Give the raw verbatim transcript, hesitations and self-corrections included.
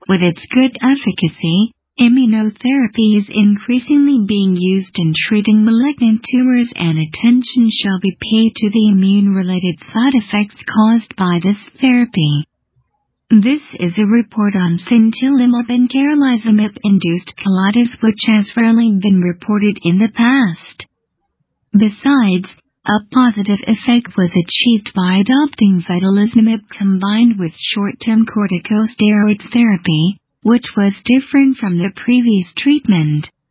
With its good efficacy, immunotherapy is increasingly being used in treating malignant tumors, and attention shall be paid to the immune-related side effects caused by this therapy. This is a report on sintilimab and carlizumab-induced colitis, which has rarely been reported in the past. Besides, a positive effect was achieved by adopting vedolizumab combined with short-term corticosteroid therapy, which was different from the previous treatment.